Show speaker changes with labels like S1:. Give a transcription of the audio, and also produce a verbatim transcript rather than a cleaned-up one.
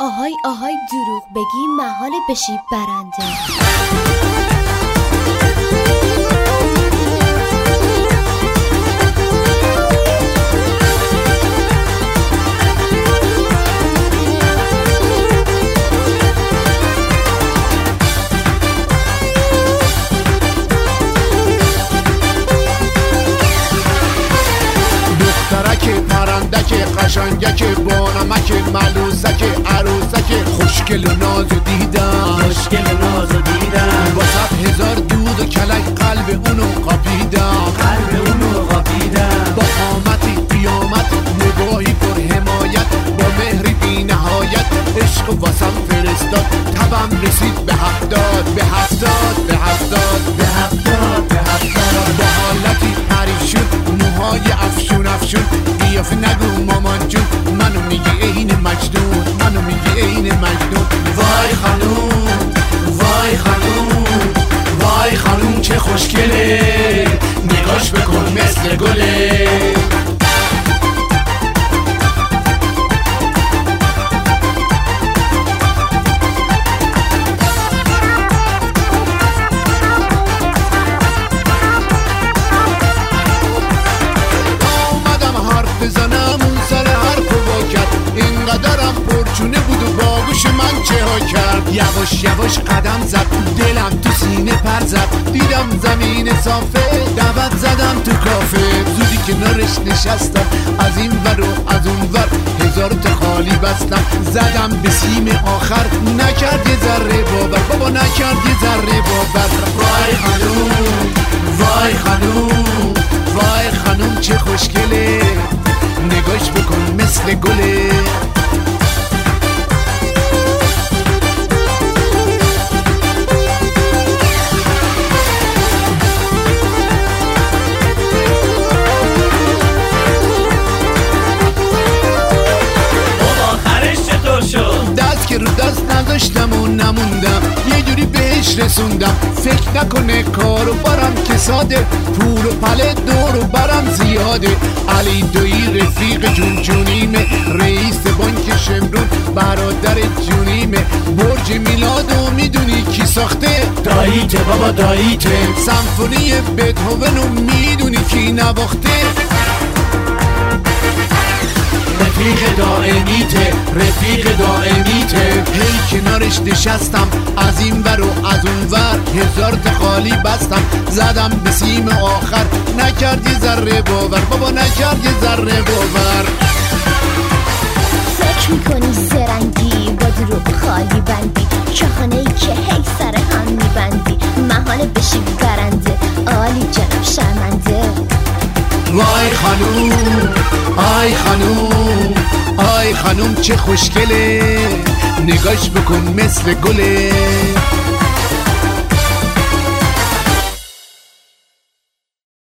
S1: آهای آهای دروغ بگی محال بشی برنده.
S2: پرندک قشنگک بانمک ملوسک عروسک خوشگل و نازو دیدم
S3: خوشگل و نازو دیدم
S2: با صد هزار دود و کلک قلب اونو قاپیدم
S3: قلب اونو قاپیدم
S2: با قامتی قیامت نگاهی پر حمایت با مهری بی نهایت عشق و واسم فرستاد تبم رسید به هفتاد به هفتاد به هفتاد
S3: به هفتاد به هفتاد
S2: با حالتی پریشون موهای افشون افشون قیافه نگو مامان جون منو میگی این مجنون منو میگی این مجنون
S3: وای خانوم وای خانوم وای خانوم چه خوشگله نگاش بکن مثل گله
S2: یواش یواش قدم زد دلم تو سینه پر زد دیدم زمین صافه دعوت زدم تو کافه زودی کنارش نشستم از این ور و از اون ور هزار تا خالی بستم زدم به سیم آخر نکرد یه ذره باور بابا نکرد یه ذره باور
S3: وای خانوم وای خانوم
S2: وای خانوم چه خوشگله نگاش بکن مثل گله که رو دست نداشتم و نموندم یه جوری بهش رسوندم فکر نکنه کارو برم که ساده پول و پله دور و برم زیاده علی دویی رفیق جون جونیمه رئیس بانک شمرون برادر جونیمه برج میلادو میدونی کی ساخته
S3: داییته بابا داییته
S2: سمفونی بتهوونو میدونی کی نواخته
S3: رفیق دائمیته رفیق دائمیته
S2: هی کنارش نشستم از این ور و از اون ور هزار تا خالی بستم زدم به سیم آخر نکرد یه ذره باور بابا نکرد یه ذره باور
S1: فکر میکنی زرنگی با دروغ خالی بندی چاخانه‌ای که هی سر هم میبندی محال بشی برنده عالی جناب شرمنده
S2: وای خانوم آی خانوم آی خانوم چه خوشگله نگاش بکن مثل گله